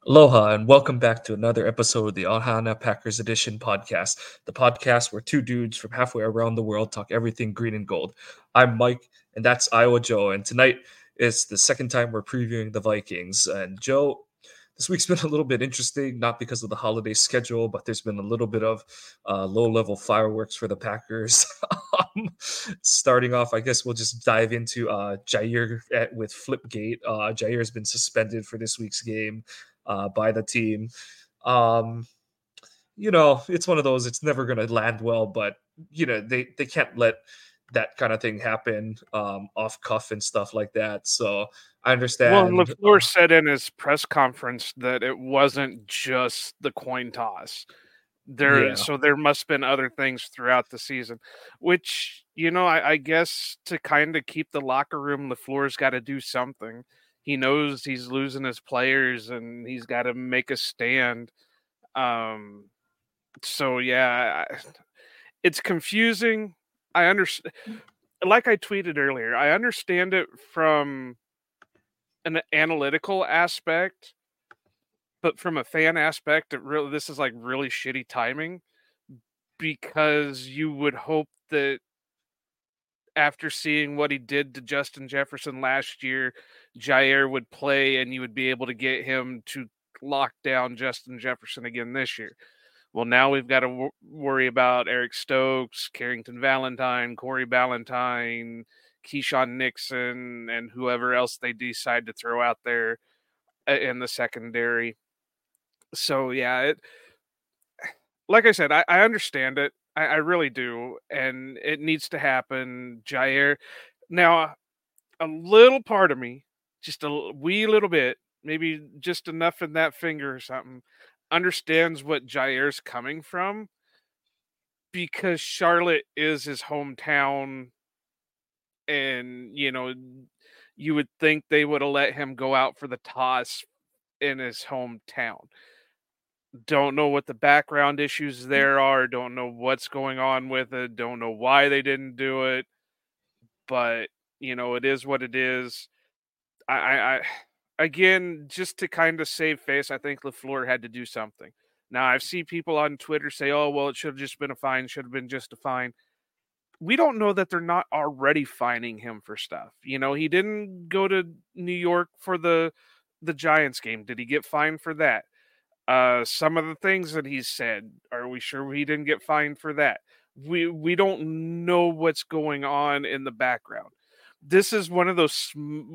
Aloha and welcome back to another episode of the Ohana Packers Edition podcast, the podcast where two dudes from halfway around the world talk everything green and gold. I'm Mike, and that's Iowa Joe, and tonight is the second time we're previewing the Vikings. And Joe, this week's been a little bit interesting, not because of the holiday schedule, but there's been a little bit of low-level fireworks for the Packers. Starting off, I guess we'll just dive into Jair with Flipgate. Jair has been suspended for this week's game by the team. Um, it's one of those, it's never going to land well, but, they can't let that kind of thing happen off cuff and stuff like that. So I Well, and understand. LaFleur said in his press conference that it wasn't just the coin toss. So there must have been other things throughout the season, which, I guess to kind of keep the locker room, LaFleur's got to do something. He knows he's losing his players and he's got to make a stand. So yeah, it's confusing. I understand. Like I tweeted earlier, I understand it from an analytical aspect, but from a fan aspect, this is like really shitty timing, because you would hope that after seeing what he did to Justin Jefferson last year, Jair would play and you would be able to get him to lock down Justin Jefferson again this year. Well, now we've got to worry about Eric Stokes, Carrington Valentine, Corey Ballantyne, Keyshawn Nixon, and whoever else they decide to throw out there in the secondary. So yeah, like I said, I understand it. I really do, and it needs to happen. Jair, now a little part of me, just a wee little bit, maybe just enough in that finger or something, understands what Jair's coming from, because Charlotte is his hometown, and you would think they would have let him go out for the toss in his hometown. Don't know what the background issues there are, don't know what's going on with it, don't know why they didn't do it, but it is what it is. I again, just to kind of save face, I think LaFleur had to do something. Now I've seen people on Twitter say, "Oh, well, it should have just been a fine, should have been just a fine." We don't know that they're not already fining him for stuff. He didn't go to New York for the Giants game. Did he get fined for that? Some of the things that he's said, are we sure he didn't get fined for that? We don't know what's going on in the background. This is one of those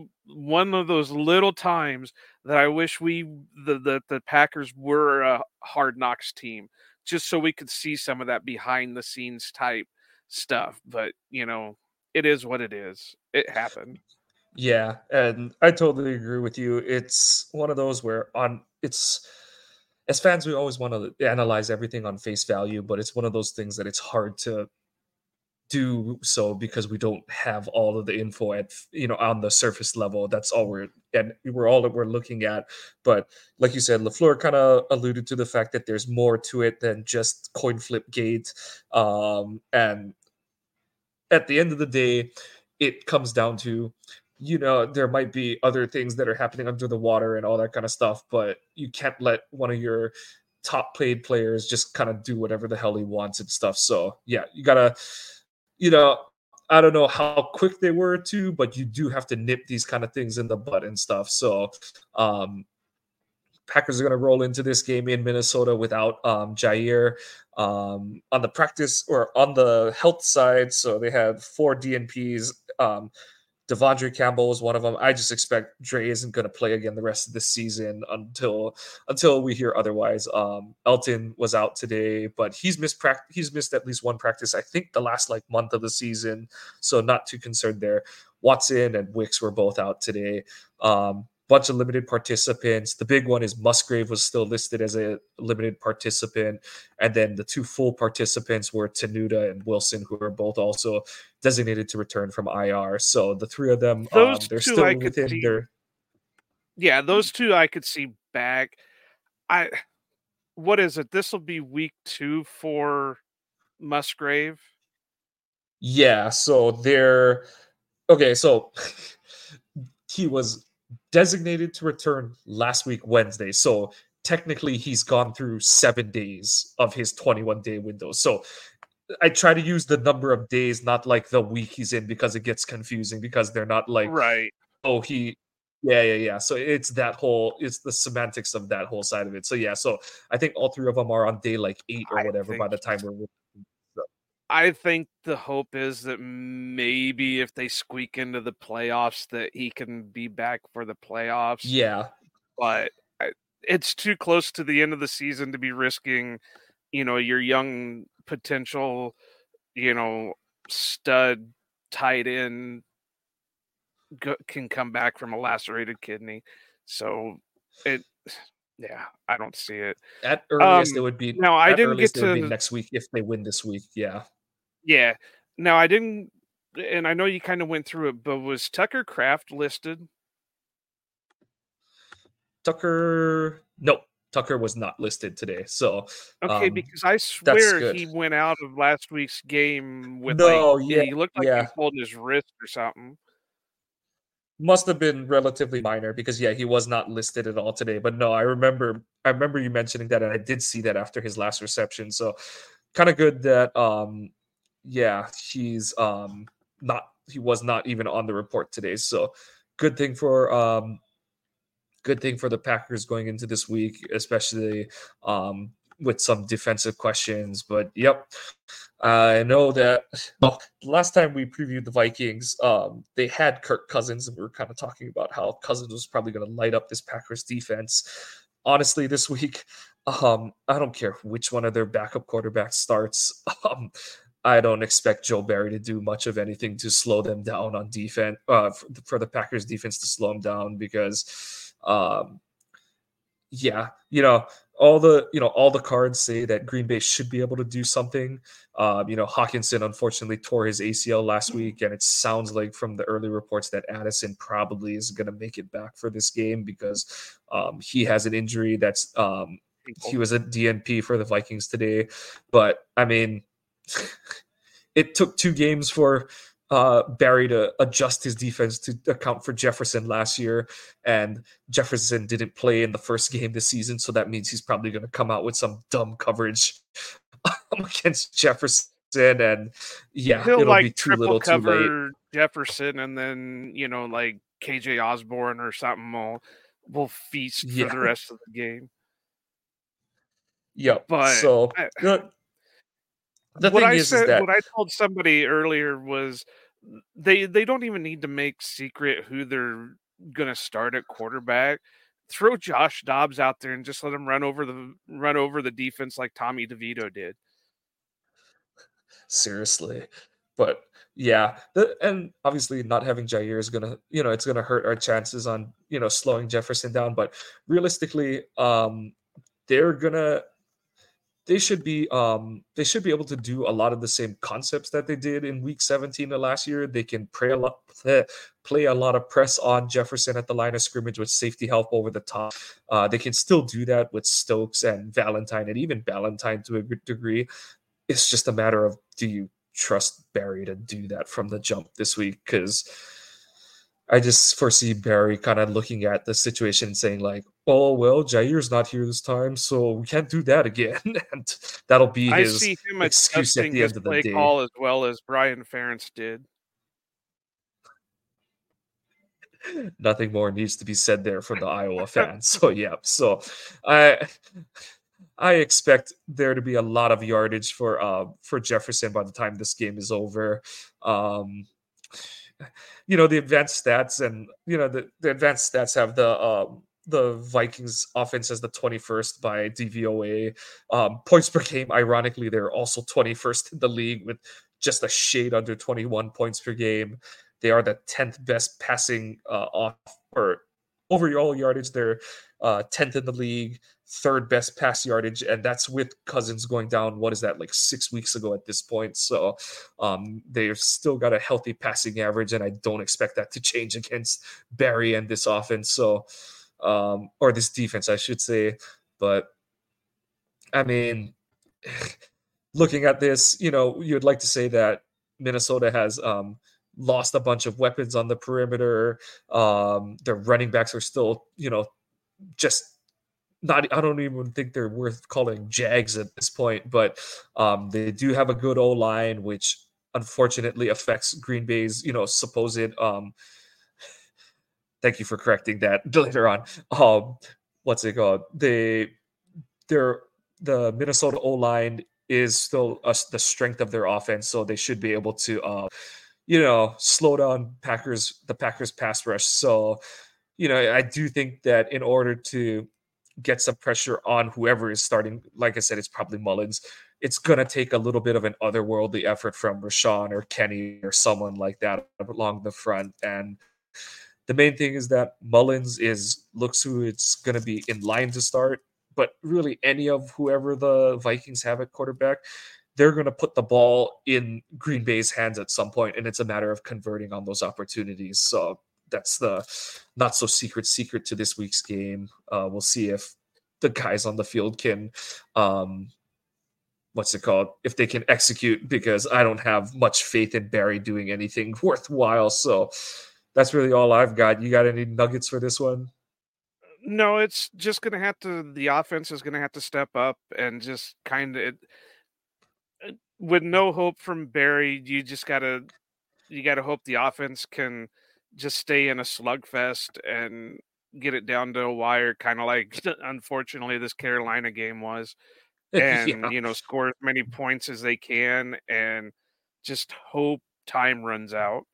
little times that I wish the Packers were a Hard Knocks team, just so we could see some of that behind the scenes type stuff. But it is what it is. It happened. Yeah, and I totally agree with you. It's one of those where it's as fans we always want to analyze everything on face value, but it's one of those things that it's hard to do so because we don't have all of the info on the surface level. That's all we're looking at. But like you said, LaFleur kind of alluded to the fact that there's more to it than just coin flip gate. And at the end of the day, it comes down to, there might be other things that are happening under the water and all that kind of stuff, but you can't let one of your top paid players just kind of do whatever the hell he wants and stuff. So yeah, you gotta, you know, I don't know how quick they were to, but you do have to nip these kind of things in the bud and stuff. So um Packers are going to roll into this game in Minnesota without Jair on the practice or on the health side. So they had 4 DNPs. Devondre Campbell was one of them. I just expect Dre isn't going to play again the rest of the season until we hear otherwise. Elton was out today, but he's missed at least one practice. I think the last month of the season, so not too concerned there. Watson and Wicks were both out today. Bunch of limited participants. The big one is Musgrave was still listed as a limited participant, and then the 2 full participants were Tenuta and Wilson, who are both also designated to return from IR. So the 3 of them, they're still within their. Yeah, those 2 I could see back. What is it? This will be week 2 for Musgrave. Yeah, so they're okay. So he was designated to return last week Wednesday. So technically he's gone through 7 days of his 21-day window. So I try to use the number of days, not like the week he's in, because it gets confusing because they're not like, Right. oh, yeah. So it's the semantics of that whole side of it. So yeah, so I think all three of them are on day like 8 or I whatever by think the time we're. So, I think the hope is that maybe if they squeak into the playoffs that he can be back for the playoffs. yeah, But it's too close to the end of the season to be risking, your young potential, stud tight end can come back from a lacerated kidney. So yeah, I don't see it. at earliest it would be Now I at didn't get earliest it would be to next week if they win this week. Yeah. yeah. Now I didn't, and I know you kind of went through it, but was Tucker Kraft listed? No, Tucker was not listed today. So Okay, because I that's swear good. he went out of last week's game with No, yeah, he looked like he yeah. pulled his wrist or something. Must have been relatively minor because yeah, he was not listed at all today. But no, I remember you mentioning that, and I did see that after his last reception. So kind of good that yeah, he was not even on the report today. So good thing for the Packers going into this week, especially with some defensive questions. But yep, I know that. Well, last time we previewed the Vikings, they had Kirk Cousins, and we were kind of talking about how Cousins was probably going to light up this Packers defense. Honestly, this week, I don't care which one of their backup quarterbacks starts. I don't expect Joe Barry to do much of anything to slow them down on defense. For the Packers defense to slow them down because, yeah, all the cards say that Green Bay should be able to do something. Hawkinson unfortunately tore his ACL last week, and it sounds like from the early reports that Addison probably is going to make it back for this game because he has an injury that's he was a DNP for the Vikings today. But I mean, it took 2 games for Barry to adjust his defense to account for Jefferson last year, and Jefferson didn't play in the first game this season, so that means he's probably going to come out with some dumb coverage against Jefferson, and yeah, He'll it'll like be too triple little, too late. cover Jefferson, and then like KJ Osborne or something will feast for the Yeah, rest of the game. yep. But So the what thing I is said, that what I told somebody earlier was they don't even need to make secret who they're gonna start at quarterback. Throw Josh Dobbs out there and just let him run over the defense like Tommy DeVito did. seriously, but yeah, and obviously not having Jair is gonna, it's gonna hurt our chances on slowing Jefferson down. But realistically, they're gonna they should be able to do a lot of the same concepts that they did in week 17 of last year. They can play a lot of press on Jefferson at the line of scrimmage with safety help over the top. They can still do that with Stokes and Valentine, and even Valentine to a good degree. It's just a matter of, do you trust Barry to do that from the jump this week? Because I just foresee Barry kind of looking at the situation and saying like, "Oh well, Jair's not here this time, so we can't do that again," and that'll be I his see him excuse at adjusting the his end of the play day. call as well as Brian Ferentz did. Nothing more needs to be said there for the Iowa fans. So yeah, so I I expect there to be a lot of yardage for Jefferson by the time this game is over. Um, the advanced stats, and the advanced stats have the Vikings offense as the 21st by DVOA. Points per game, ironically, they're also 21st in the league with just a shade under 21 points per game. They are the 10th best passing off or overall yardage. They're 10th in the league, third best pass yardage, and that's with Cousins going down. What is that, like 6 weeks ago at this point? So they've still got a healthy passing average, and I don't expect that to change against Barry and this offense. So, or this defense, I should say. But I mean, looking at this, you'd like to say that Minnesota has lost a bunch of weapons on the perimeter. Their running backs are still, just not. I don't even think they're worth calling Jags at this point, but they do have a good O line, which unfortunately affects Green Bay's, supposed. Thank you for correcting that later on. What's it called? They're the Minnesota O line is still the strength of their offense, so they should be able to, slow down the Packers pass rush. So, I do think that in order to get some pressure on whoever is starting, like I said, it's probably Mullins. It's gonna take a little bit of an otherworldly effort from Rashawn or Kenny or someone like that along the front. And the main thing is that Mullins looks who it's gonna be in line to start, but really any of whoever the Vikings have at quarterback, they're going to put the ball in Green Bay's hands at some point, and it's a matter of converting on those opportunities. So that's the not so secret to this week's game. We'll see if the guys on the field can, what's it called, if they can execute, because I don't have much faith in Barry doing anything worthwhile. So that's really all I've got. You got any nuggets for this one? No, it's just gonna have to. The offense is gonna have to step up and just kind of, with no hope from Barry. You gotta hope the offense can just stay in a slugfest and get it down to a wire, kind of like unfortunately this Carolina game was, and Yeah. score as many points as they can, and just hope time runs out.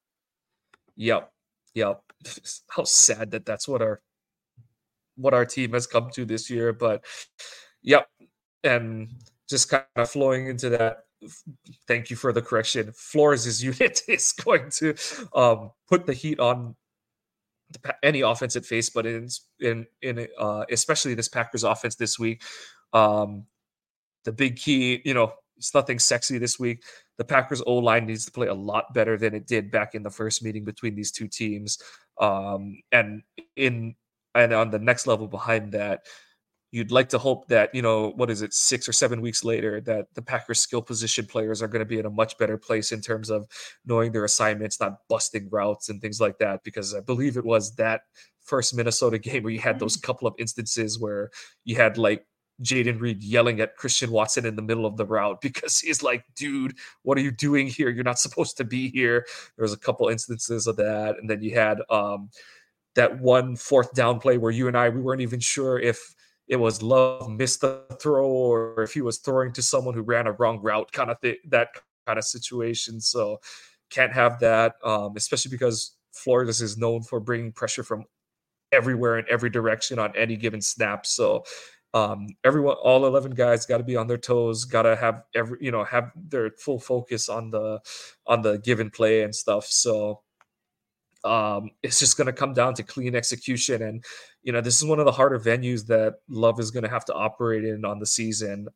Yep. Yep. How sad that that's what our team has come to this year. But yep. And just kind of flowing into that, thank you for the correction. Flores' unit is going to put the heat on any offense it faced, but especially this Packers offense this week. Um, the big key, it's nothing sexy this week. The Packers O line needs to play a lot better than it did back in the first meeting between these two teams. And in and on the next level behind that, you'd like to hope that, what is it, 6 or 7 weeks later, that the Packers skill position players are going to be in a much better place in terms of knowing their assignments, not busting routes and things like that. Because I believe it was that first Minnesota game where you had those couple of instances where you had like Jaden Reed yelling at Christian Watson in the middle of the route because he's like, dude, what are you doing here? You're not supposed to be here. There was a couple instances of that. And then you had that one fourth down play where you and we weren't even sure if it was Love missed the throw or if he was throwing to someone who ran a wrong route, kind of that kind of situation. So can't have that, especially because Florida is known for bringing pressure from everywhere in every direction on any given snap. So everyone, all 11 guys got to be on their toes, got to have have their full focus on the given play and stuff. So it's just going to come down to clean execution. And, this is one of the harder venues that Love is going to have to operate in on the season.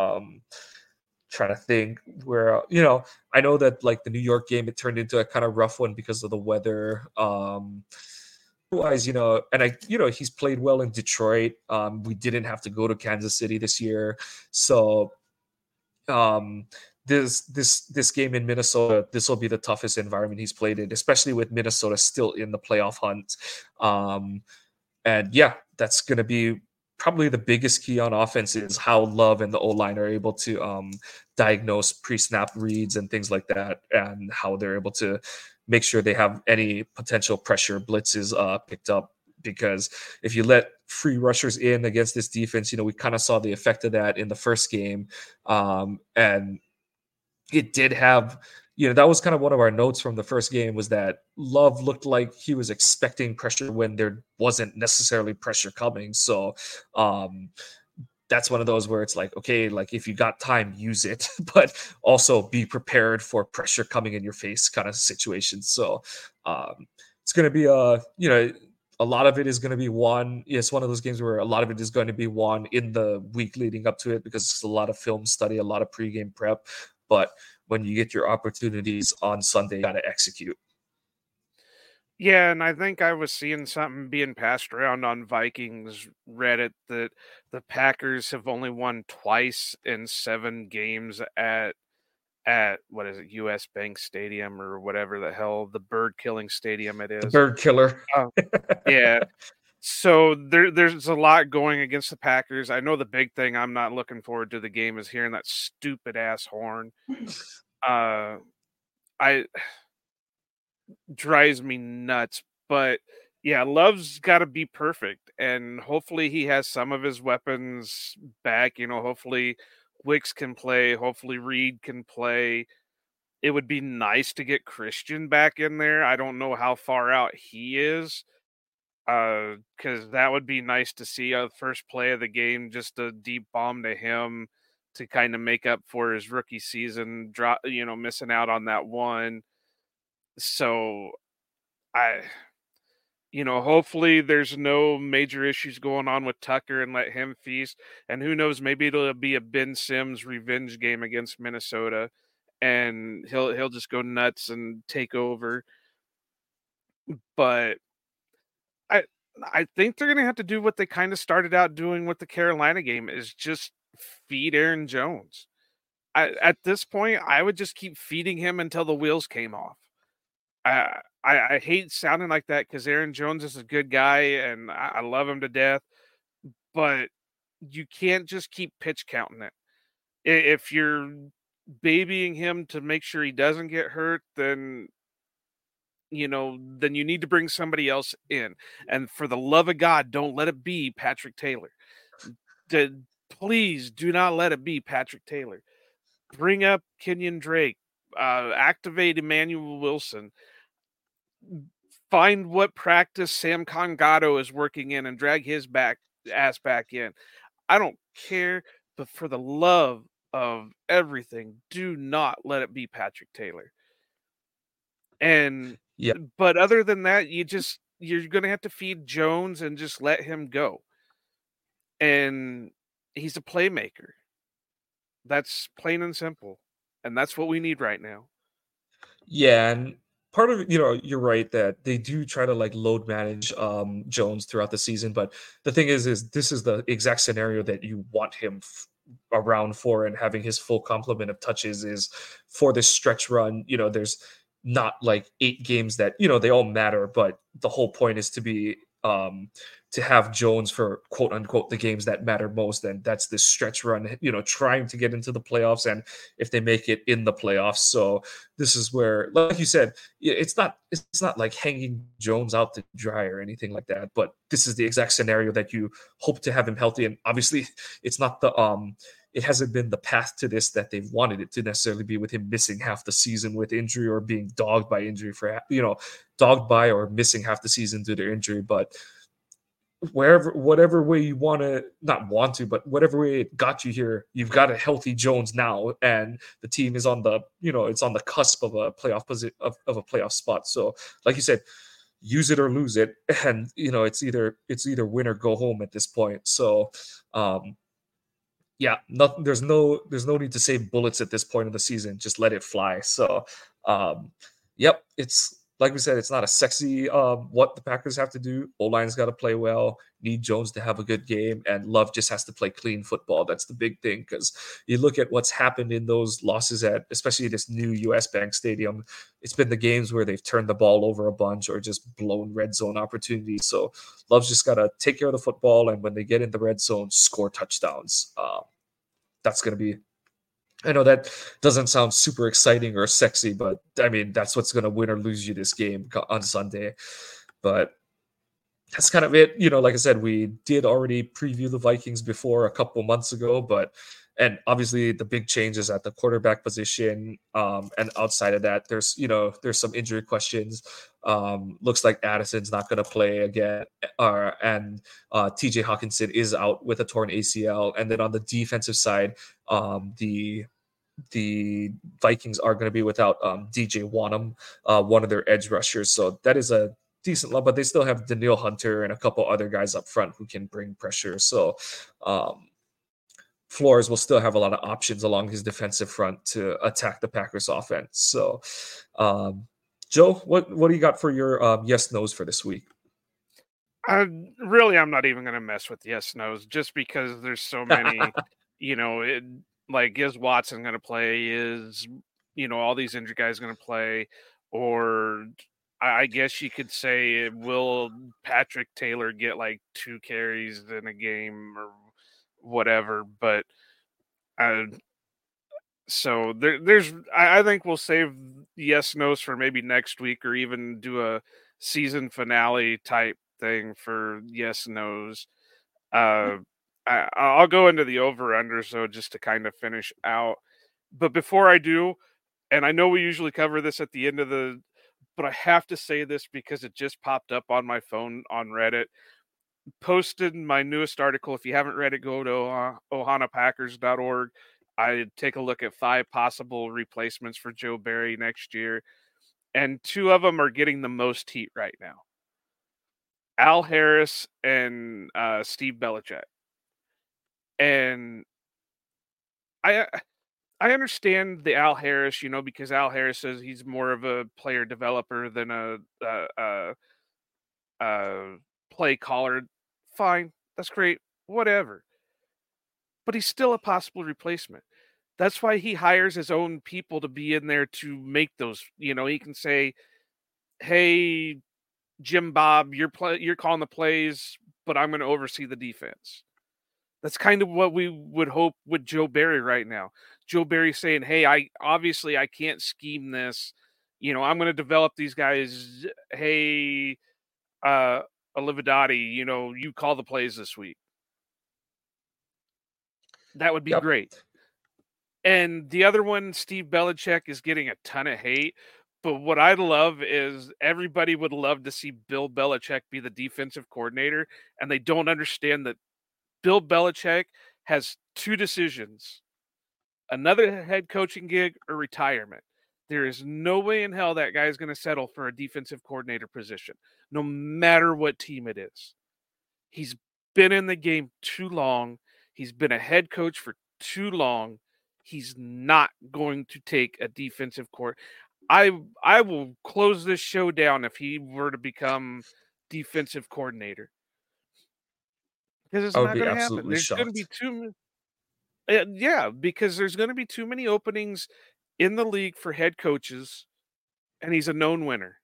Trying to think where, I know that like the New York game, it turned into a kind of rough one because of the weather. Otherwise, he's played well in Detroit. We didn't have to go to Kansas City this year. So, this game in Minnesota, this will be the toughest environment he's played in, especially with Minnesota still in the playoff hunt. And yeah, that's going to be probably the biggest key on offense is how Love and the O-line are able to diagnose pre-snap reads and things like that, and how they're able to make sure they have any potential pressure blitzes picked up. Because if you let free rushers in against this defense, we kind of saw the effect of that in the first game. And it did have, that was kind of one of our notes from the first game, was that Love looked like he was expecting pressure when there wasn't necessarily pressure coming. So that's one of those where it's like, okay, like if you got time, use it, but also be prepared for pressure coming in your face kind of situation. So it's going to be a lot of it is going to be won. It's one of those games where a lot of it is going to be won in the week leading up to it, because it's a lot of film study, a lot of pregame prep. But when you get your opportunities on Sunday, you got to execute. Yeah, and I think I was seeing something being passed around on Vikings Reddit that the Packers have only won twice in 7 games at at what is it, US Bank Stadium or whatever the hell the bird killing stadium it The is. bird killer. Yeah. So there's a lot going against the Packers. I know the big thing I'm not looking forward to the game is hearing that stupid ass horn. I drives me nuts. But yeah, Love's got to be perfect, and hopefully he has some of his weapons back. Hopefully Wicks can play. Hopefully Reed can play. It would be nice to get Christian back in there. I don't know how far out he is, because that would be nice to see a first play of the game, just a deep bomb to him to kind of make up for his rookie season drop, missing out on that one. So I hopefully there's no major issues going on with Tucker and let him feast. And who knows, maybe it'll be a Ben Sims revenge game against Minnesota and he'll just go nuts and take over. But I think they're gonna have to do what they kind of started out doing with the Carolina game, is just feed Aaron Jones. At this point, I would just keep feeding him until the wheels came off. I hate sounding like that because Aaron Jones is a good guy and I love him to death, but you can't just keep pitch counting it. If you're babying him to make sure he doesn't get hurt, then you need to bring somebody else in. And for the love of God, don't let it be Patrick Taylor. Please do not let it be Patrick Taylor. Bring up Kenyon Drake, activate Emmanuel Wilson. Find what practice Sam Congato is working in and drag his ass back in. I don't care, but for the love of everything, do not let it be Patrick Taylor. And Yeah. But other than that, you're going to have to feed Jones and just let him go. And he's a playmaker. That's plain and simple. And that's what we need right now. Yeah, and part of it, you're right that they do try to like load manage Jones throughout the season, but the thing is this is the exact scenario that you want him around for, and having his full complement of touches is for this stretch run. There's not like 8 games that they all matter, but the whole point is to have Jones for quote unquote the games that matter most, and that's this stretch run, trying to get into the playoffs, and if they make it in the playoffs. So this is where, like you said, it's not like hanging Jones out to dry or anything like that, but this is the exact scenario that you hope to have him healthy. And obviously it's not it hasn't been the path to this that they've wanted it to necessarily be, with him missing half the season with injury or being dogged by injury dogged by or missing half the season due to injury. But whatever way you but whatever way it got you here, you've got a healthy Jones now, and the team is on the it's on the cusp of a playoff of a playoff spot. So like you said, use it or lose it, and it's either win or go home at this point. So yeah, there's no need to save bullets at this point of the season. Just let it fly. So yep, it's like we said, it's not a sexy what the Packers have to do. O-line's got to play well, need Jones to have a good game, and Love just has to play clean football. That's the big thing, because you look at what's happened in those losses at especially this new US Bank Stadium. It's been the games where they've turned the ball over a bunch or just blown red zone opportunities. So Love's just got to take care of the football, and when they get in the red zone, score touchdowns. That's going to be, I know that doesn't sound super exciting or sexy, but I mean, that's what's going to win or lose you this game on Sunday. But that's kind of it. Like I said, we did already preview the Vikings before a couple months ago, and obviously the big changes at the quarterback position. And outside of that, there's some injury questions. Looks like Addison's not going to play again. And TJ Hawkinson is out with a torn ACL. And then on the defensive side, the Vikings are going to be without DJ Wanham, one of their edge rushers. So that is a decent lot, but they still have Daniil Hunter and a couple other guys up front who can bring pressure. So Flores will still have a lot of options along his defensive front to attack the Packers offense. So Joe, what do you got for your yes nos for this week? I'm not even going to mess with yes nos, just because there's so many. Like, is Watson going to play? Is all these injured guys going to play, or I guess you could say, will Patrick Taylor get like 2 carries in a game or whatever? But uh, so I think we'll save yes nos for maybe next week, or even do a season finale type thing for yes nos. Uh, I'll go into the over under so just to kind of finish out. But before I do, and I know we usually cover this at the end of but I have to say this because it just popped up on my phone on Reddit. Posted my newest article. If you haven't read it, go to ohanapackers.org. I take a look at 5 possible replacements for Joe Barry next year, and 2 of them are getting the most heat right now: Al Harris and Steve Belichick. And I I understand the Al Harris, because Al Harris says he's more of a player developer than a play caller. Fine, that's great, whatever. But he's still a possible replacement. That's why he hires his own people to be in there to make those. He can say, "Hey, Jim Bob, you're calling the plays, but I'm going to oversee the defense." That's kind of what we would hope with Joe Barry right now. Joe Barry saying, "Hey, I can't scheme this. I'm going to develop these guys. Hey, Olivadotti, you call the plays this week." That would be Yep. great. And the other one, Steve Belichick, is getting a ton of hate. But what I love is everybody would love to see Bill Belichick be the defensive coordinator, and they don't understand that Bill Belichick has 2 decisions: another head coaching gig or retirement. There is no way in hell that guy is going to settle for a defensive coordinator position, no matter what team it is. He's been in the game too long. He's been a head coach for too long. He's not going to take a defensive court. I will close this show down if he were to become defensive coordinator, because it's I would not be going to happen. absolutely There's going to be shocked. yeah, because there's going to be too many openings in the league for head coaches, and he's a known winner.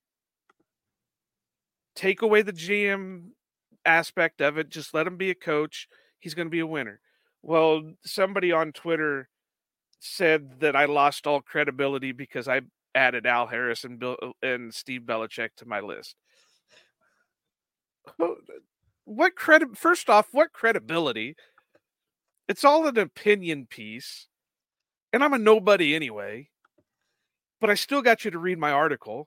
Take away the GM aspect of it, just let him be a coach. He's going to be a winner. Well, somebody on Twitter said that I lost all credibility because I added Al Harris and Steve Belichick to my list. What credit? First off, what credibility? It's all an opinion piece, and I'm a nobody anyway. But I still got you to read my article.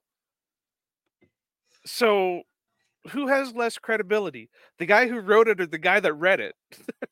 So, who has less credibility? The guy who wrote it or the guy that read it?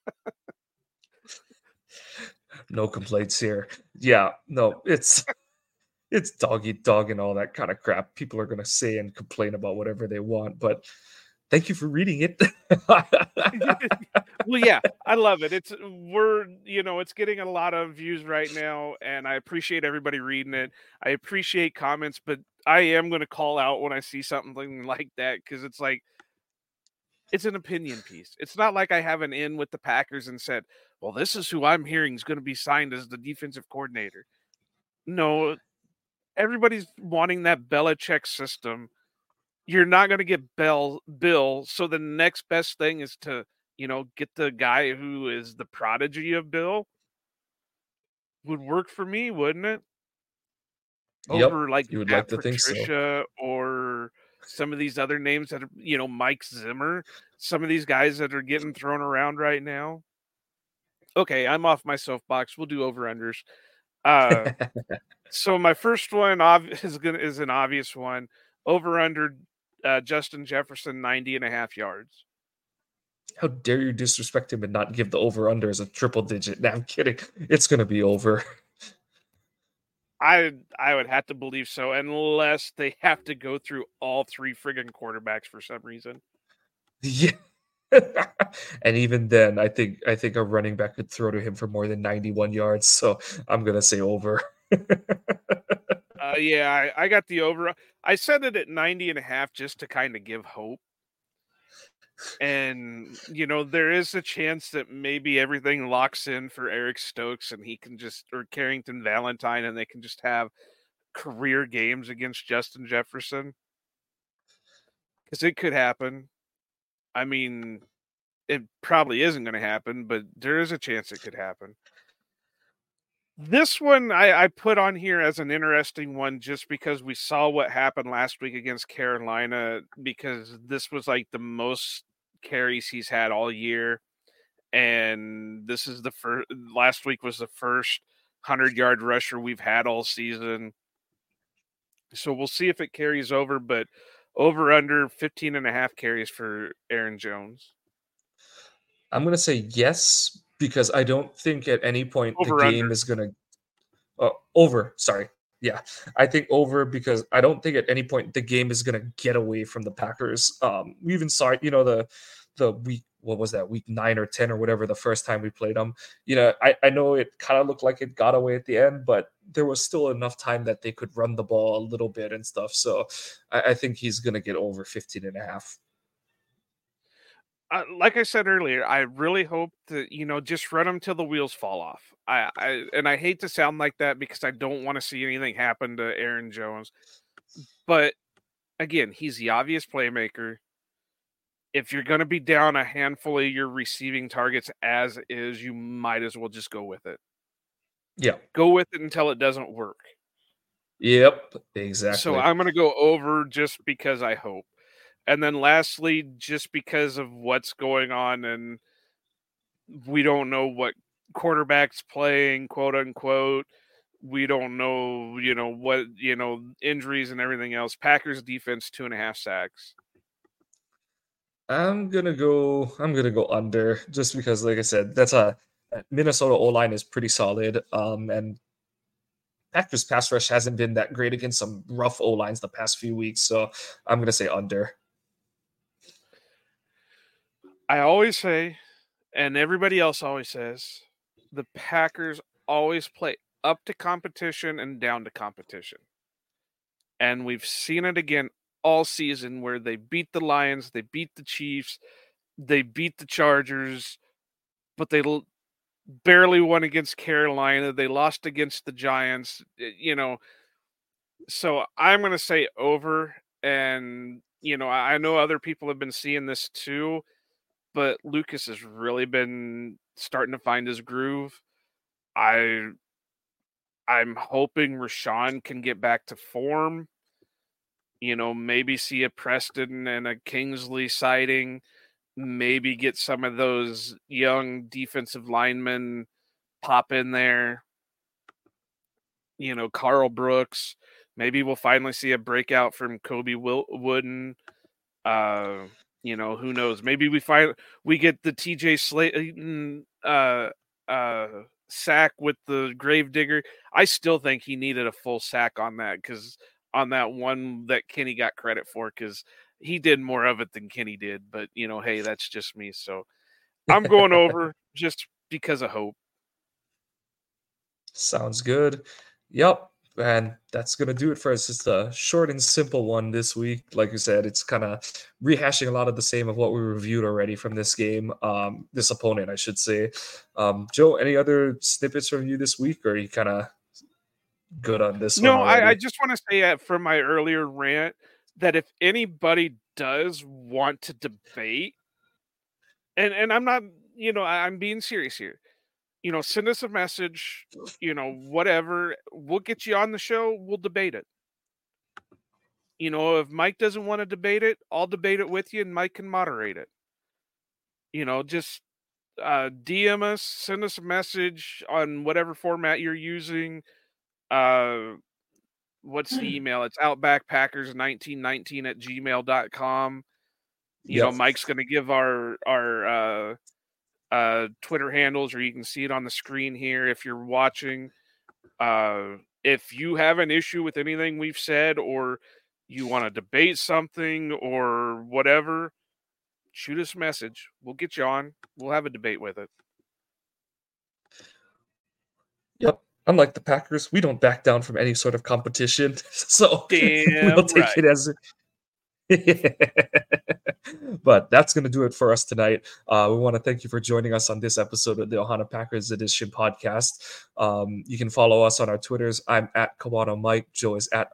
No complaints here. Yeah, no, it's dog eat dog and all that kind of crap. People are gonna say and complain about whatever they want, but thank you for reading it. Well, yeah, I love it. It's getting a lot of views right now, and I appreciate everybody reading it. I appreciate comments, but I am going to call out when I see something like that, because it's like, it's an opinion piece. It's not like I have an in with the Packers and said, "Well, this is who I'm hearing is going to be signed as the defensive coordinator." No, everybody's wanting that Belichick system. You're not going to get Bill, so the next best thing is to, get the guy who is the prodigy of Bill. Would work for me, wouldn't it? Yep, Over like you would like Matt to think so. Patricia or some of these other names that are, Mike Zimmer, some of these guys that are getting thrown around right now. Okay, I'm off my soapbox. We'll do over-unders. So my first one is an obvious one. Over-under Justin Jefferson, 90.5 yards. How dare you disrespect him and not give the over under as a triple digit? Nah, I'm kidding. It's gonna be over. I would have to believe so, unless they have to go through all 3 friggin' quarterbacks for some reason. Yeah. And even then, I think a running back could throw to him for more than 91 yards, so I'm gonna say over. Yeah, I got the over. I set it at 90.5 just to kind of give hope. And, there is a chance that maybe everything locks in for Eric Stokes and he can or Carrington Valentine, and they can just have career games against Justin Jefferson. Because it could happen. I mean, it probably isn't going to happen, but there is a chance it could happen. This one I put on here as an interesting one just because we saw what happened last week against Carolina, because this was like the most carries he's had all year. And this is last week was the first 100-yard rusher we've had all season. So we'll see if it carries over, but over under 15.5 carries for Aaron Jones. I'm going to say yes, because I don't think at any point the Over game under. is going to over. Sorry. Yeah, I think over, because I don't think at any point the game is going to get away from the Packers. We even saw it, the week, what was that, week 9 or 10 or whatever, the first time we played them. I know it kind of looked like it got away at the end, but there was still enough time that they could run the ball a little bit and stuff. So I think he's going to get over 15.5. Like I said earlier, I really hope that, just run him till the wheels fall off. I hate to sound like that because I don't want to see anything happen to Aaron Jones. But again, he's the obvious playmaker. If you're going to be down a handful of your receiving targets as is, you might as well just go with it. Yeah. Go with it until it doesn't work. Yep, exactly. So I'm going to go over just because I hope. And then lastly, just because of what's going on, and we don't know what quarterback's playing, quote unquote. We don't know, what, injuries and everything else. Packers defense, 2.5 sacks. I'm gonna go under, just because, like I said, that's a Minnesota O-line is pretty solid. And Packers pass rush hasn't been that great against some rough O-lines the past few weeks, so I'm gonna say under. I always say, and everybody else always says, the Packers always play up to competition and down to competition. And we've seen it again all season, where they beat the Lions, they beat the Chiefs, they beat the Chargers, but they barely won against Carolina. They lost against the Giants, So I'm going to say over. And, I know other people have been seeing this too, but Lucas has really been starting to find his groove. I'm hoping Rashawn can get back to form. Maybe see a Preston and a Kingsley sighting. Maybe get some of those young defensive linemen pop in there. Carl Brooks. Maybe we'll finally see a breakout from Kobe Wooden. Who knows? Maybe we get the TJ Slaton sack with the Gravedigger. I still think he needed a full sack on that, because on that one that Kenny got credit for, because he did more of it than Kenny did. But hey, that's just me. So I'm going over just because of hope. Sounds good. Yep. And that's going to do it for us. Just a short and simple one this week. Like you said, it's kind of rehashing a lot of the same of what we reviewed already from this game, this opponent, I should say. Joe, any other snippets from you this week, or are you kind of good on this one No, already? I just want to say from my earlier rant that if anybody does want to debate, and I'm not, I'm being serious here. Send us a message, whatever. We'll get you on the show. We'll debate it. If Mike doesn't want to debate it, I'll debate it with you and Mike can moderate it. Just DM us, send us a message on whatever format you're using. What's the email? It's outbackpackers1919@gmail.com. Mike's going to give our Twitter handles, or you can see it on the screen here if you're watching. If you have an issue with anything we've said, or you want to debate something or whatever, shoot us a message. We'll get you on. We'll have a debate with it. Yep. Unlike the Packers, we don't back down from any sort of competition. So Damn we'll take right. it as But that's going to do it for us tonight. We want to thank you for joining us on this episode of the Ohana Packers Edition podcast. You can follow us on our Twitters. I'm at Kawano Mike. Joe is at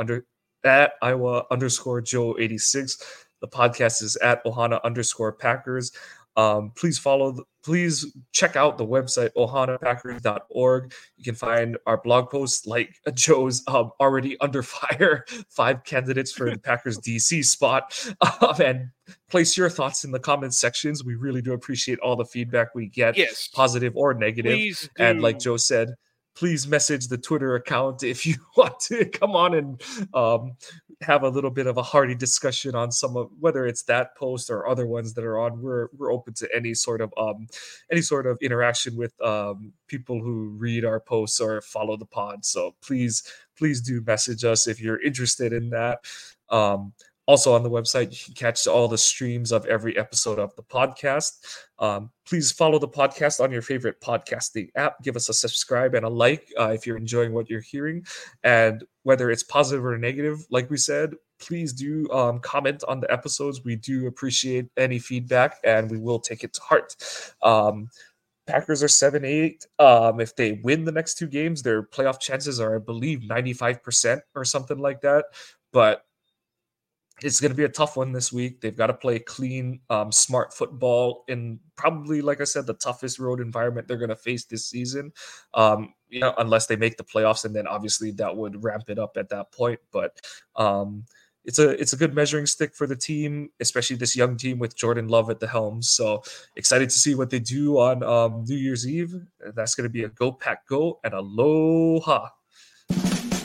Iowa_Joe 86. The podcast is at Ohana_Packers. Please check out the website ohanapackers.org. You can find our blog posts like Joe's already under fire 5 candidates for the Packers DC spot, and place your thoughts in the comments sections. We really do appreciate all the feedback we get, Yes, positive or negative. please do. And like Joe said, please message the Twitter account if you want to come on and have a little bit of a hearty discussion on some of, whether it's that post or other ones that are on. We're open to any sort of interaction with people who read our posts or follow the pod. So please do message us if you're interested in that. Also on the website, you can catch all the streams of every episode of the podcast. Please follow the podcast on your favorite podcasting app. Give us a subscribe and a like if you're enjoying what you're hearing. And whether it's positive or negative, like we said, please do comment on the episodes. We do appreciate any feedback, and we will take it to heart. Packers are 7-8. If they win the next 2 games, their playoff chances are, I believe, 95% or something like that. But it's going to be a tough one this week. They've got to play clean, smart football in probably, like I said, the toughest road environment they're going to face this season. Unless they make the playoffs, and then obviously that would ramp it up at that point. But it's a good measuring stick for the team, especially this young team with Jordan Love at the helm. So excited to see what they do on New Year's Eve. That's going to be a Go Pack Go and aloha.